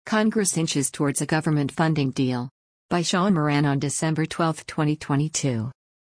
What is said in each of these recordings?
Congress inches towards a government funding deal. By Sean Moran on December 12, 2022.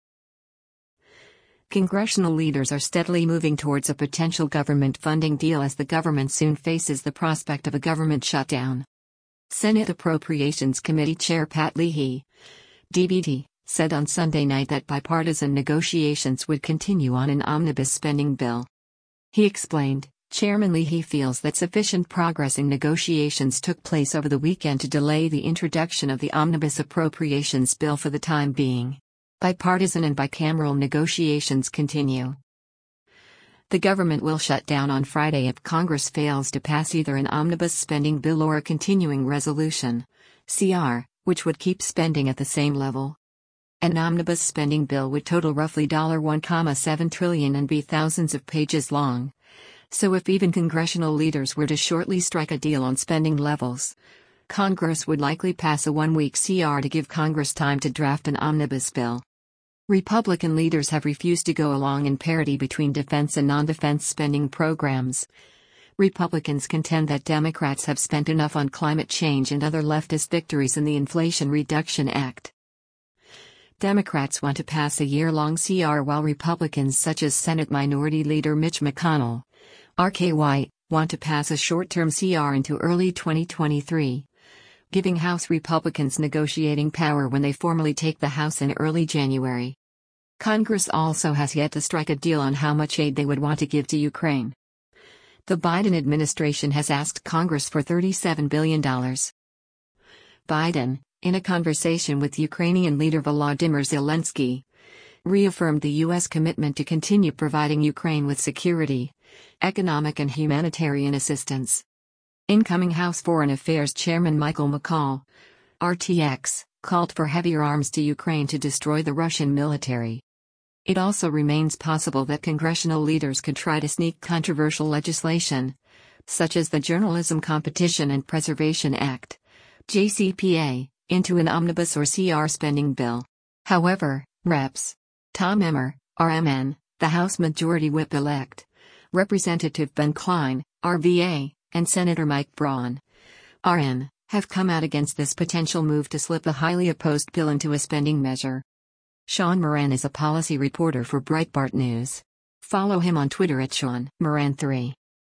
Congressional leaders are steadily moving towards a potential government funding deal as the government soon faces the prospect of a government shutdown. Senate Appropriations Committee Chair Pat Leahy, DBT, said on Sunday night that bipartisan negotiations would continue on an omnibus spending bill. He explained, Chairman Leahy feels that sufficient progress in negotiations took place over the weekend to delay the introduction of the omnibus appropriations bill for the time being. Bipartisan and bicameral negotiations continue. The government will shut down on Friday if Congress fails to pass either an omnibus spending bill or a continuing resolution, CR, which would keep spending at the same level. An omnibus spending bill would total roughly $1.7 trillion and be thousands of pages long. So if even congressional leaders were to shortly strike a deal on spending levels, Congress would likely pass a one-week CR to give Congress time to draft an omnibus bill. Republican leaders have refused to go along in parity between defense and non-defense spending programs. Republicans contend that Democrats have spent enough on climate change and other leftist victories in the Inflation Reduction Act. Democrats want to pass a year-long CR while Republicans such as Senate Minority Leader Mitch McConnell, R.K. White, want to pass a short-term CR into early 2023, giving House Republicans negotiating power when they formally take the House in early January. Congress also has yet to strike a deal on how much aid they would want to give to Ukraine. The Biden administration has asked Congress for $37 billion. Biden, in a conversation with Ukrainian leader Volodymyr Zelensky, reaffirmed the U.S. commitment to continue providing Ukraine with security, economic and humanitarian assistance. Incoming House Foreign Affairs Chairman Michael McCaul, RTX, called for heavier arms to Ukraine to destroy the Russian military. It also remains possible that congressional leaders could try to sneak controversial legislation, such as the Journalism Competition and Preservation Act, JCPA, into an omnibus or CR spending bill. However, Reps. Tom Emmer, RMN, the House Majority Whip-elect, Representative Ben Cline, RVA, and Senator Mike Braun, RN, have come out against this potential move to slip a highly opposed bill into a spending measure. Sean Moran is a policy reporter for Breitbart News. Follow him on Twitter at Sean Moran3.